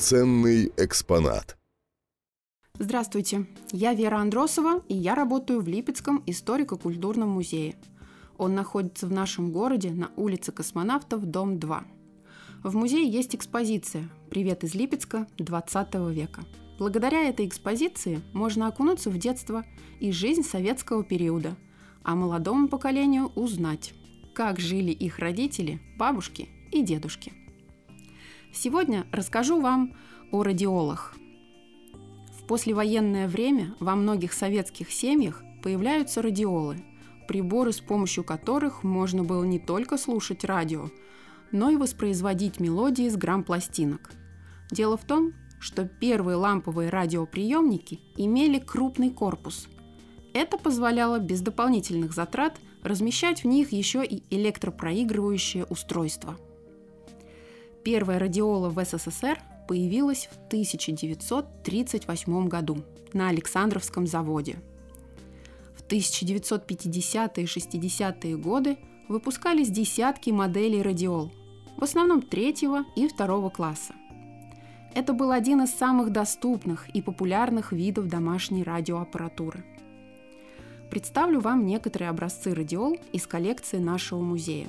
ценный экспонат. Здравствуйте, я Вера Андросова, и я работаю в Липецком историко-культурном музее. Он находится в нашем городе на улице Космонавтов, дом 2. В музее есть экспозиция «Привет из Липецка XX века». Благодаря этой экспозиции можно окунуться в детство и жизнь советского периода, а молодому поколению узнать, как жили их родители, бабушки и дедушки. Сегодня расскажу вам о радиолах. В послевоенное время во многих советских семьях появляются радиолы, приборы, с помощью которых можно было не только слушать радио, но и воспроизводить мелодии с грампластинок. Дело в том, что первые ламповые радиоприемники имели крупный корпус. Это позволяло без дополнительных затрат размещать в них еще и электропроигрывающее устройство. Первая радиола в СССР появилась в 1938 году на Александровском заводе. В 1950-е и 60-е годы выпускались десятки моделей радиол, в основном 3-го и 2-го класса. Это был один из самых доступных и популярных видов домашней радиоаппаратуры. Представлю вам некоторые образцы радиол из коллекции нашего музея.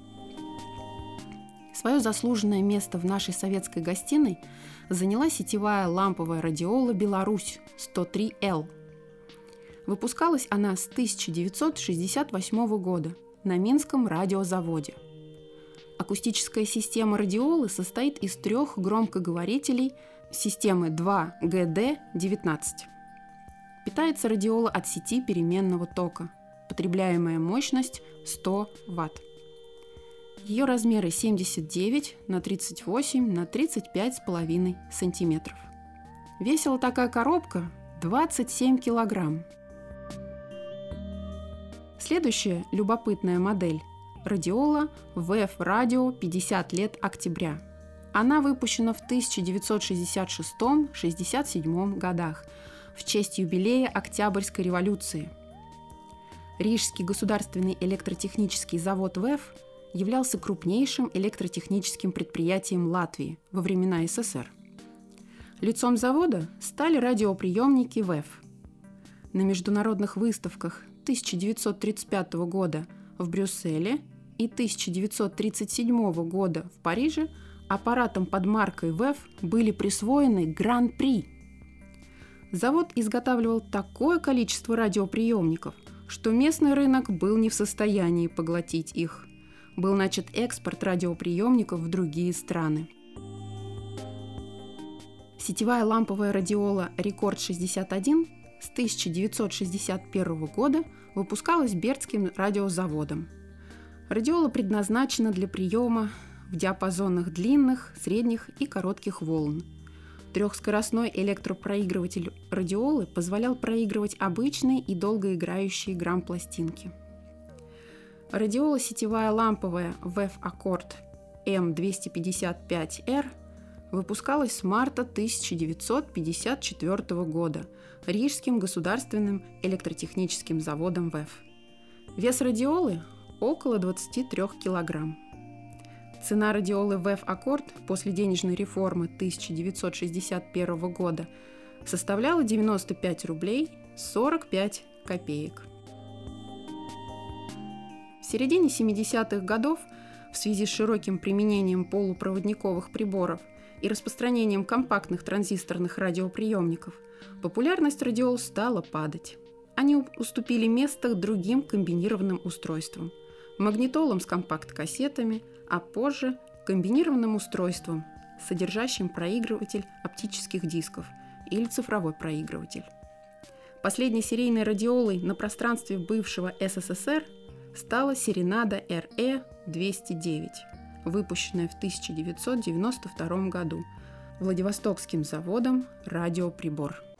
Свое заслуженное место в нашей советской гостиной заняла сетевая ламповая радиола «Беларусь» 103L. Выпускалась она с 1968 года на Минском радиозаводе. Акустическая система радиолы состоит из 3 громкоговорителей системы 2GD19. Питается радиола от сети переменного тока. Потребляемая мощность 100 Вт. Ее размеры 79 на 38 на 35,5 сантиметров. Весила такая коробка 27 килограмм. Следующая любопытная модель – радиола VF Radio 50 лет октября. Она выпущена в 1966-67 годах в честь юбилея Октябрьской революции. Рижский государственный электротехнический завод ВЭФ являлся крупнейшим электротехническим предприятием Латвии во времена СССР. Лицом завода стали радиоприемники ВЭФ. На международных выставках 1935 года в Брюсселе и 1937 года в Париже аппаратам под маркой ВЭФ были присвоены гран-при. Завод изготавливал такое количество радиоприемников, что местный рынок был не в состоянии поглотить их. Был начат экспорт радиоприемников в другие страны. Сетевая ламповая радиола «Рекорд-61» с 1961 года выпускалась Бердским радиозаводом. Радиола предназначена для приема в диапазонах длинных, средних и коротких волн. Трехскоростной электропроигрыватель радиолы позволял проигрывать обычные и долгоиграющие грампластинки. Радиола сетевая ламповая VF Accord M255R выпускалась с марта 1954 года Рижским государственным электротехническим заводом ВЭФ. Вес радиолы – около 23 килограмм. Цена радиолы VF Accord после денежной реформы 1961 года составляла 95 рублей 45 копеек. В середине 70-х годов в связи с широким применением полупроводниковых приборов и распространением компактных транзисторных радиоприемников популярность радиол стала падать. Они уступили место другим комбинированным устройствам – магнитолам с компакт-кассетами, а позже – комбинированным устройствам, содержащим проигрыватель оптических дисков или цифровой проигрыватель. Последней серийной радиолой на пространстве бывшего СССР стала Серенада RE-209, выпущенная в 1992 году Владивостокским заводом «Радиоприбор».